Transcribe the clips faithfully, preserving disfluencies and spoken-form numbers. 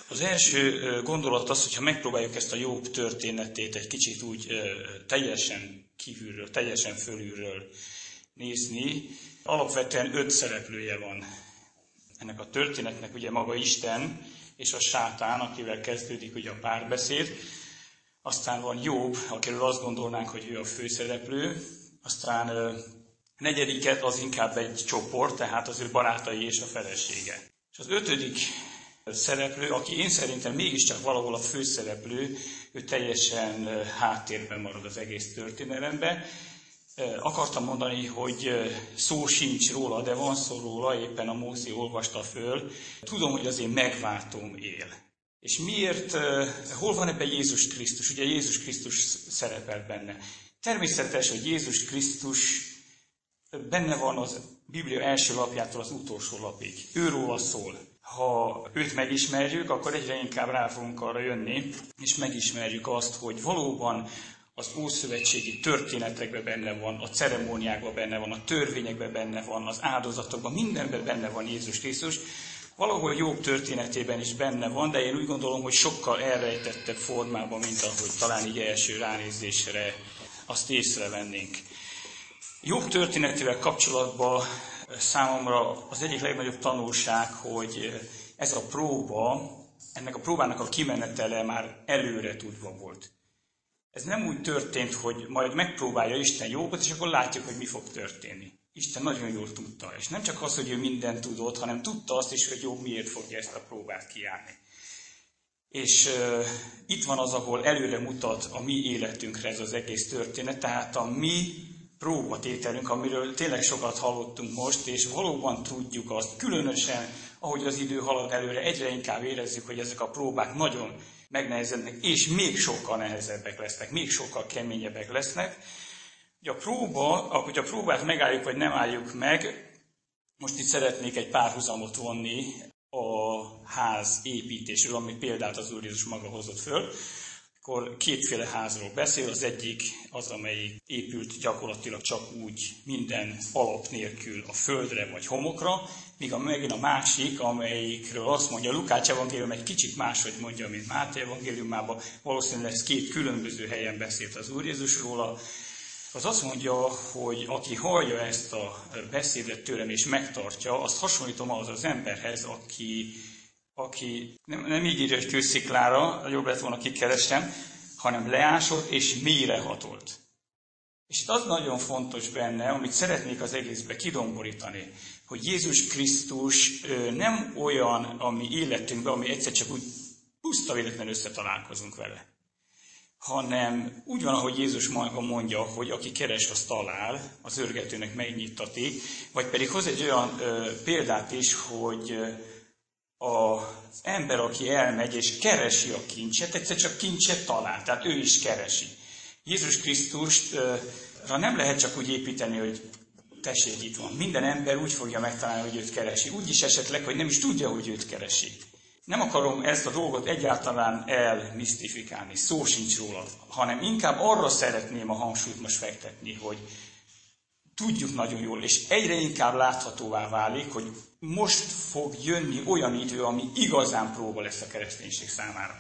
Az első gondolat az, hogyha megpróbáljuk ezt a Jobb történetét egy kicsit úgy teljesen kívülről, teljesen fölülről nézni, alapvetően öt szereplője van ennek a történetnek, ugye maga Isten és a sátán, akivel kezdődik ugye a párbeszéd. Aztán van Jobb, akiről azt gondolnánk, hogy ő a főszereplő. Aztán negyediket az inkább egy csoport, tehát az ő barátai és a felesége. És az ötödik szereplő, aki én szerintem mégiscsak valahol a főszereplő, ő teljesen háttérben marad az egész történelemben. Akartam mondani, hogy szó sincs róla, de van szó róla, éppen a Mózé olvasta föl. Tudom, hogy az én megváltóm él. És miért, hol van ebben Jézus Krisztus? Ugye Jézus Krisztus szerepel benne. Természetes, hogy Jézus Krisztus benne van az Biblia első lapjától az utolsó lapig. Őróla szól. Ha őt megismerjük, akkor egyre inkább rá fogunk arra jönni, és megismerjük azt, hogy valóban az ószövetségi történetekben benne van, a ceremóniákban benne van, a törvényekben benne van, az áldozatokban, mindenben benne van Jézus Krisztus. Valahol Jobb történetében is benne van, de én úgy gondolom, hogy sokkal elrejtettebb formában, mint ahogy talán így első ránézésre azt észrevennénk. Jobb történetével kapcsolatban számomra az egyik legnagyobb tanulság, hogy ez a próba, ennek a próbának a kimenetele már előre tudva volt. Ez nem úgy történt, hogy majd megpróbálja Isten Jobbot, és akkor látjuk, hogy mi fog történni. Isten nagyon jól tudta, és nem csak az, hogy ő mindent tudott, hanem tudta azt is, hogy Jobb miért fogja ezt a próbát kiállni. És uh, itt van az, ahol előre mutat a mi életünkre ez az egész történet, tehát a mi próbatételünk, amiről tényleg sokat hallottunk most, és valóban tudjuk azt, különösen, ahogy az idő halad előre, egyre inkább érezzük, hogy ezek a próbák nagyon megnehezednek, és még sokkal nehezebbek lesznek, még sokkal keményebbek lesznek. Ugye a próba, ahogy a próbát megálljuk, vagy nem álljuk meg, most itt szeretnék egy párhuzamot vonni a ház építésről, ami példát az Úr Jézus maga hozott föl. Akkor kétféle házról beszél, az egyik az, amelyik épült gyakorlatilag csak úgy minden alap nélkül a földre vagy homokra, míg a, megint a másik, amelyikről azt mondja, Lukács evangélium egy kicsit máshogy mondja, mint Máté evangéliumában, valószínűleg ez két különböző helyen beszélt az Úr Jézus róla, az azt mondja, hogy aki hallja ezt a beszédet tőlem és megtartja, azt hasonlítom ahhoz az emberhez, aki aki nem, nem így írja, hogy kősziklára, jobb lett volna kikerestem, hanem leásott és mélyre hatolt. És itt az nagyon fontos benne, amit szeretnék az egészbe kidomborítani, hogy Jézus Krisztus nem olyan a mi életünkben, ami egyszer csak úgy puszta véletlenül összetalálkozunk vele, hanem úgy van, ahogy Jézus maga mondja, hogy aki keres, az talál, az örgetőnek megnyittatik, vagy pedig hoz egy olyan ö, példát is, hogy ö, az ember, aki elmegy és keresi a kincset, egyszer csak kincset talál, tehát ő is keresi. Jézus Krisztusra nem lehet csak úgy építeni, hogy tessék, itt van. Minden ember úgy fogja megtalálni, hogy őt keresi. Úgy is esetleg, hogy nem is tudja, hogy őt keresi. Nem akarom ezt a dolgot egyáltalán elmisztifikálni, szó sincs róla, hanem inkább arra szeretném a hangsúlyt most fektetni, hogy tudjuk nagyon jól, és egyre inkább láthatóvá válik, hogy most fog jönni olyan idő, ami igazán próba lesz a kereszténység számára.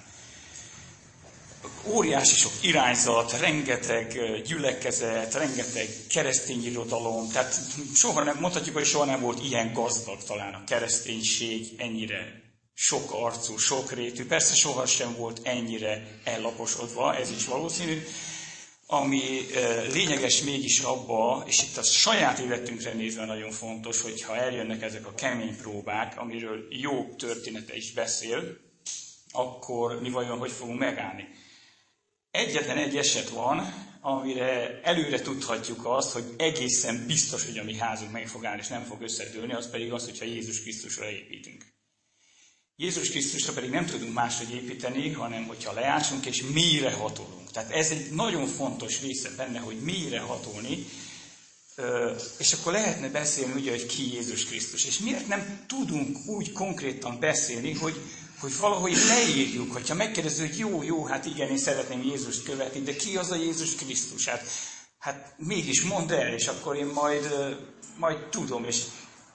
Óriási sok irányzat, rengeteg gyülekezet, rengeteg keresztény irodalom, tehát soha nem, mondhatjuk, hogy soha nem volt ilyen gazdag talán a kereszténység, ennyire sok arcú, sok rétű, persze soha sem volt ennyire ellaposodva, ez is valószínű. Ami lényeges mégis abba, és itt a saját életünkre nézve nagyon fontos, hogyha eljönnek ezek a kemény próbák, amiről Jobb története is beszél, akkor mi vajon hogy fogunk megállni? Egyetlen egy eset van, amire előre tudhatjuk azt, hogy egészen biztos, hogy a mi házunk meg fog állni, és nem fog összedőlni, az pedig az, hogyha Jézus Krisztusra építünk. Jézus Krisztusra pedig nem tudunk máshogy építeni, hanem hogyha leásunk és mélyre hatolunk. Tehát ez egy nagyon fontos része benne, hogy mélyre hatolni, és akkor lehetne beszélni ugye, hogy ki Jézus Krisztus. És miért nem tudunk úgy konkrétan beszélni, hogy, hogy valahogy leírjuk, hogyha megkérdező, hogy jó, jó, hát igen, én szeretném Jézust követni, de ki az a Jézus Krisztus? Hát, hát mégis mondd el, és akkor én majd, majd tudom, és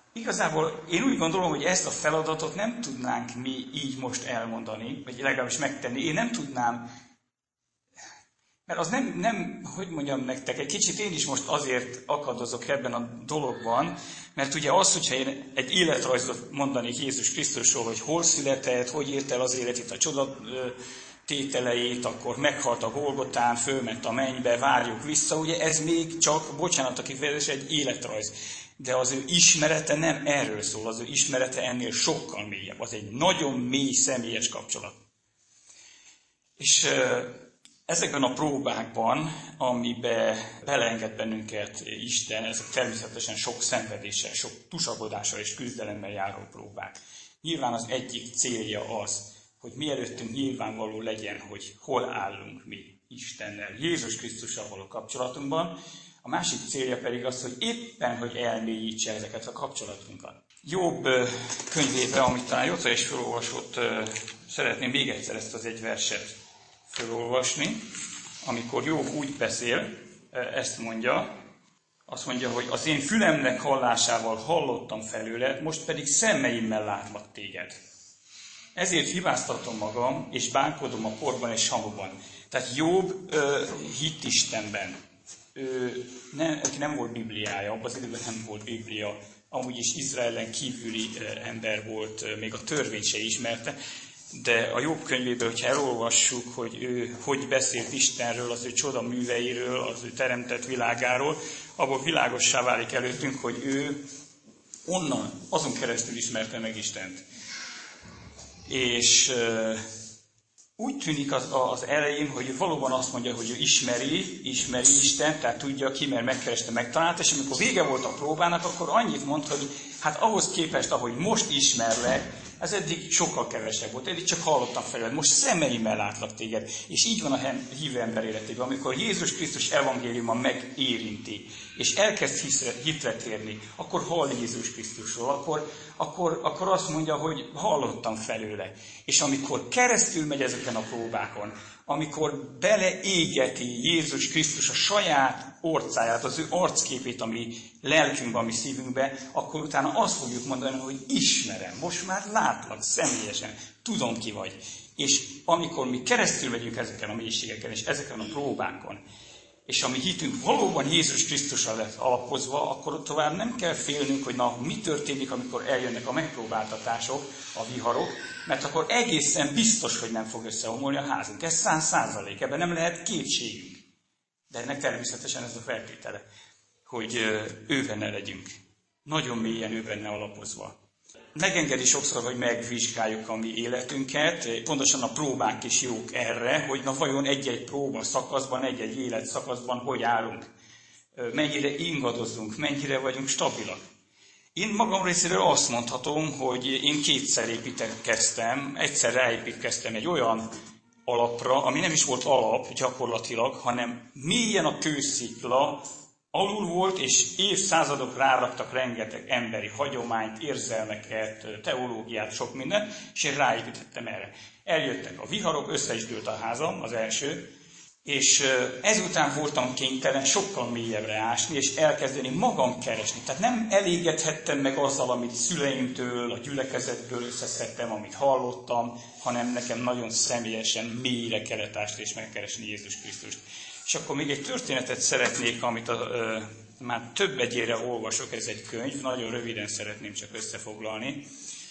Igazából én úgy gondolom, hogy ezt a feladatot nem tudnánk mi így most elmondani, vagy legalábbis megtenni. Én nem tudnám, mert az nem, nem, hogy mondjam nektek, egy kicsit én is most azért akadozok ebben a dologban, mert ugye az, hogyha én egy életrajzot mondanék Jézus Krisztusról, hogy hol született, hogy élt el az életét, a csodatételeit, akkor meghalt a Golgotán, fölment a mennybe, várjuk vissza, ugye ez még csak, bocsánat a kifejezés, egy életrajz. De az ő ismerete nem erről szól, az ő ismerete ennél sokkal mélyebb. Az egy nagyon mély személyes kapcsolat. És ezekben a próbákban, amibe beleenged bennünket Isten, ezek természetesen sok szenvedéssel, sok tusakodással és küzdelemmel járó próbák. Nyilván az egyik célja az, hogy mielőttünk nyilvánvaló legyen, hogy hol állunk mi Istennel, Jézus Krisztussal való kapcsolatunkban. A másik célja pedig az, hogy éppen, hogy elmélyítse ezeket a kapcsolatunkat. Jobb könyvébe, amit talán Jota is felolvasott, szeretném még egyszer ezt az egy verset felolvasni. Amikor Jobb úgy beszél, ezt mondja, azt mondja, hogy az én fülemnek hallásával hallottam felőled, most pedig szemeimmel látlak téged. Ezért hibáztatom magam, és bánkodom a porban és hamuban. Tehát Jobb hitt Istenben. Ő nem, nem volt Bibliája, abban az időben nem volt Biblia, amúgy is Izraelen kívüli ember volt, még a törvényt se ismerte, de a Jobb könyvéből, hogyha elolvassuk, hogy ő hogy beszélt Istenről, az ő csoda műveiről, az ő teremtett világáról, abból világossá válik előttünk, hogy ő onnan, azon keresztül ismerte meg Istent. És úgy tűnik az, az elején, hogy valóban azt mondja, hogy ő ismeri, ismeri Istent, tehát tudja ki, mert megkereste, megtalálta, és amikor vége volt a próbának, akkor annyit mond, hogy hát ahhoz képest, ahogy most ismerlek, ez eddig sokkal kevesebb volt, eddig csak hallottam felőled, most szemeimmel látlak téged. És így van a hívő ember életében, amikor Jézus Krisztus evangéliuma megérinti, és elkezd hitre térni, akkor hall Jézus Krisztusról, akkor, akkor, akkor azt mondja, hogy hallottam felőle. És amikor keresztül megy ezeken a próbákon, amikor beleégeti Jézus Krisztus a saját orcáját, az ő arcképét, ami lelkünkben, ami szívünkbe, akkor utána azt fogjuk mondani, hogy ismerem, most már látlak személyesen, tudom ki vagy. És amikor mi keresztül megyünk ezeken a mélységeken és ezeken a próbákon, és a mi hitünk valóban Jézus Krisztusra lett alapozva, akkor tovább nem kell félnünk, hogy na, mi történik, amikor eljönnek a megpróbáltatások, a viharok, mert akkor egészen biztos, hogy nem fog összeomolni a házunk. Ez száz százalék, ebben nem lehet kétségünk. De ennek természetesen ez a feltétele, hogy ő benne legyünk. Nagyon mélyen ő benne alapozva. Megengedi sokszor, hogy megvizsgáljuk a mi életünket, pontosan a próbák is jók erre, hogy na vajon egy-egy próba szakaszban, egy-egy életszakaszban hogy állunk, mennyire ingadozunk, mennyire vagyunk stabilak. Én magam részéről azt mondhatom, hogy én kétszer építkeztem, egyszer ráépítkeztem egy olyan alapra, ami nem is volt alap gyakorlatilag, hanem mélyen a kőszikla alul volt, és évszázadok ráraktak rengeteg emberi hagyományt, érzelmeket, teológiát, sok mindent, és én ráépítettem erre. Eljöttek a viharok, össze is dőlt a házam, az első, és ezután voltam kénytelen sokkal mélyebbre ásni, és elkezdeni magam keresni. Tehát nem elégedhettem meg azzal, amit szüleimtől, a gyülekezetből összeszedtem, amit hallottam, hanem nekem nagyon személyesen mélyre kellett ásni és megkeresni Jézus Krisztust. És akkor még egy történetet szeretnék, amit a, ö, már több egyére olvasok, ez egy könyv, nagyon röviden szeretném csak összefoglalni.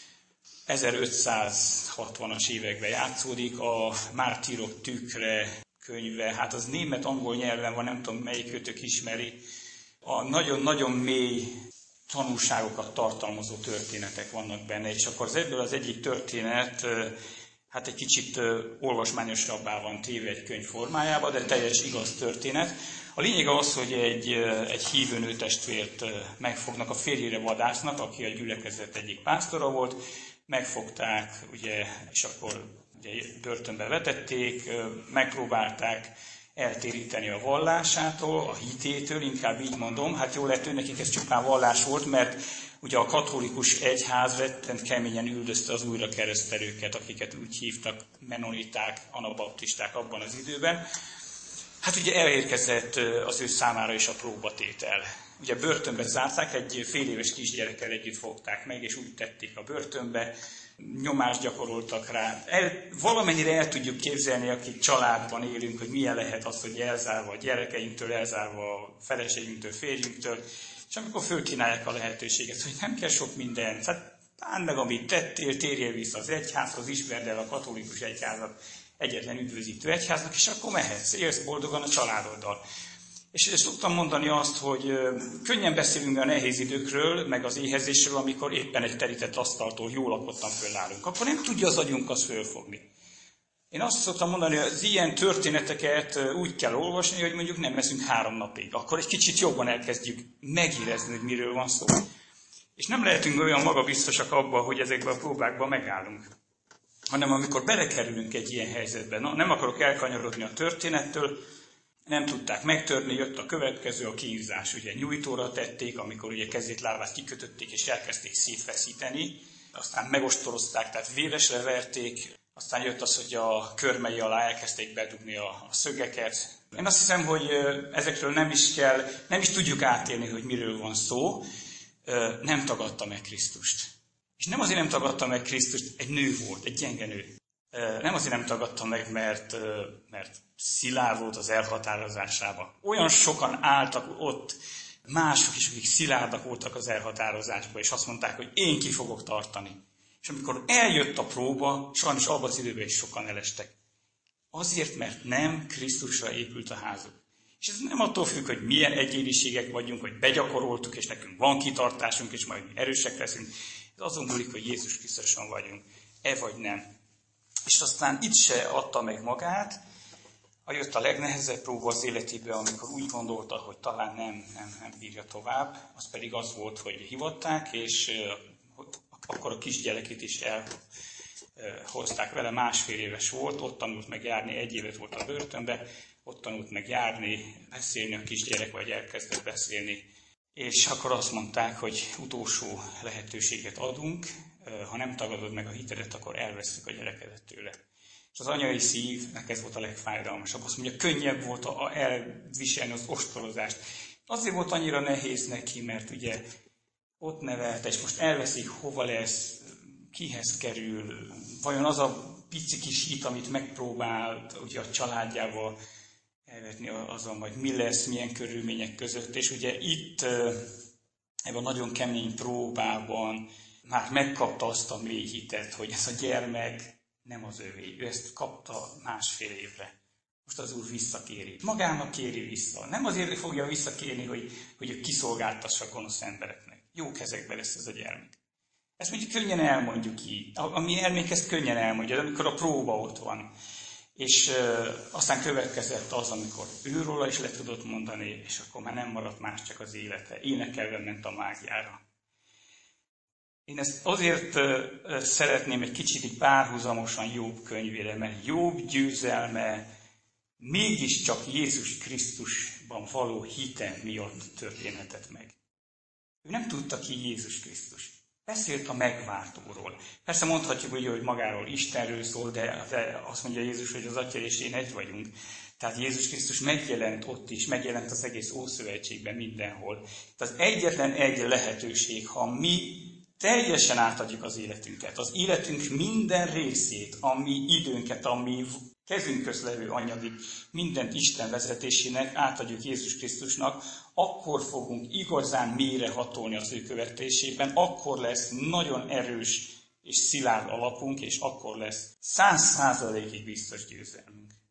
ezerötszázhatvanas években játszódik, a Mártírok tükre könyve, hát az német-angol nyelven van, nem tudom melyikőtök ismeri. A nagyon-nagyon mély tanulságokat tartalmazó történetek vannak benne, és akkor az ebből az egyik történet, hát egy kicsit olvasmányosabbá van téve egy könyv formájába, de teljes igaz történet. A lényeg az, hogy egy, egy hívő nőtestvért megfognak, a férjére vadásznak, aki a gyülekezet egyik pásztora volt, megfogták, ugye, és akkor ugye, börtönbe vetették, megpróbálták eltéríteni a vallásától, a hitétől, inkább így mondom. Hát jól lehet, hogy nekik ez csupán vallás volt, mert ugye a katolikus egyház rettent keményen üldözte az újrakeresztelőket, akiket úgy hívtak menoniták, anabaptisták abban az időben. Hát ugye elérkezett az ő számára is a próbatétel. ugye börtönbe zárták, egy fél éves kisgyerekkel együtt fogták meg, és úgy tették a börtönbe, nyomást gyakoroltak rá. El, valamennyire el tudjuk képzelni, akik családban élünk, hogy milyen lehet az, hogy elzárva a gyerekeinktől, elzárva a feleségünktől, férjünktől, és amikor fölkínálják a lehetőséget, hogy nem kell sok mindent, hát bánd meg, amit tettél, térjél vissza az egyházhoz, ismerd el a katolikus egyházat, egyetlen üdvözítő egyháznak, és akkor mehetsz, élsz boldogan a családoddal. És szoktam mondani azt, hogy könnyen beszélünk a nehéz időkről, meg az éhezésről, amikor éppen egy terített asztaltól jól lakottan fölállunk. Akkor nem tudja az agyunk azt fölfogni. Én azt szoktam mondani, hogy az ilyen történeteket úgy kell olvasni, hogy mondjuk nem eszünk három napig. Akkor egy kicsit jobban elkezdjük megérezni, hogy miről van szó. És nem lehetünk olyan magabiztosak abban, hogy ezekben a próbákban megállunk. Hanem amikor belekerülünk egy ilyen helyzetbe, na, nem akarok elkanyarodni a történettől, nem tudták megtörni, jött a következő, a kínzás. Ugye nyújtóra tették, amikor ugye kezét, lábát kikötötték, és elkezdték szétfeszíteni. Aztán megostorozták, tehát véresre verték. Aztán jött az, hogy a körmei alá elkezdték bedugni a, a szögeket. Én azt hiszem, hogy ezekről nem is kell, nem is tudjuk átélni, hogy miről van szó. Nem tagadta meg Krisztust. És nem azért nem tagadta meg Krisztust, egy nő volt, egy gyenge nő. Nem azért nem tagadta meg, mert, mert szilárd volt az elhatározásában. Olyan sokan álltak ott, mások is, akik szilárdak voltak az elhatározásban, és azt mondták, hogy én ki fogok tartani. És amikor eljött a próba, sajnos abban az időben is sokan elestek. Azért, mert nem Krisztusra épült a házuk. És ez nem attól függ, hogy milyen egyéniségek vagyunk, hogy begyakoroltuk, és nekünk van kitartásunk, és majd mi erősek leszünk. Ez azon múlik, hogy Jézus Krisztuson vagyunk, e vagy nem. És aztán itt se adta meg magát, jött a legnehezebb próba az életében, amikor úgy gondolta, hogy talán nem, nem, nem bírja tovább. Az pedig az volt, hogy hívatták, és akkor a kisgyerekét is elhozták vele, másfél éves volt, ott tanult meg járni, egy évet volt a börtönbe, ott tanult meg járni, beszélni a kisgyerek, vagy elkezdett beszélni. És akkor azt mondták, hogy utolsó lehetőséget adunk, ha nem tagadod meg a hitedet, akkor elveszünk a gyerekedet tőle. És az anyai szívnek ez volt a legfájdalmasabb. Azt mondja, könnyebb volt elviselni az ostorozást. Azért volt annyira nehéz neki, mert ugye ott nevelte, és most elveszik, hova lesz, kihez kerül, vajon az a pici kis hit, amit megpróbált ugye a családjával elvetni, azon majd mi lesz, milyen körülmények között. És ugye itt ebben a nagyon kemény próbában már megkapta azt a mély hitet, hogy ez a gyermek nem az övé. Ő ezt kapta másfél évre. Most az Úr visszakéri. Magának kéri vissza. Nem azért fogja visszakérni, hogy, hogy kiszolgáltassa a gonosz embereknek. Jó kezekben lesz ez a gyermek. Ezt mondjuk könnyen elmondjuk így. A, a mi elménk ezt könnyen elmondja, amikor a próba ott van. És uh, aztán következett az, amikor őróla is le tudott mondani, és akkor már nem maradt más, csak az élete. Énekelve ment a mágiára. Én ezt azért uh, szeretném egy kicsit így párhuzamosan Jobb könyvére, mert Jobb győzelme mégiscsak Jézus Krisztusban való hite miatt történhetett meg. Ő nem tudta ki Jézus Krisztus. Beszélt a megváltóról. Persze mondhatjuk, ugye, hogy magáról Istenről szól, de, de azt mondja Jézus, hogy az Atya és én egy vagyunk. Tehát Jézus Krisztus megjelent ott is, megjelent az egész Ószövetségben mindenhol. Tehát az egyetlen egy lehetőség, ha mi teljesen átadjuk az életünket, az életünk minden részét, ami időnket, ami kezünk közt levő anyagig, mindent Isten vezetésének átadjuk Jézus Krisztusnak, akkor fogunk igazán mélyre hatolni az ő követésében, akkor lesz nagyon erős és szilárd alapunk, és akkor lesz száz százalékig biztos győzelmünk.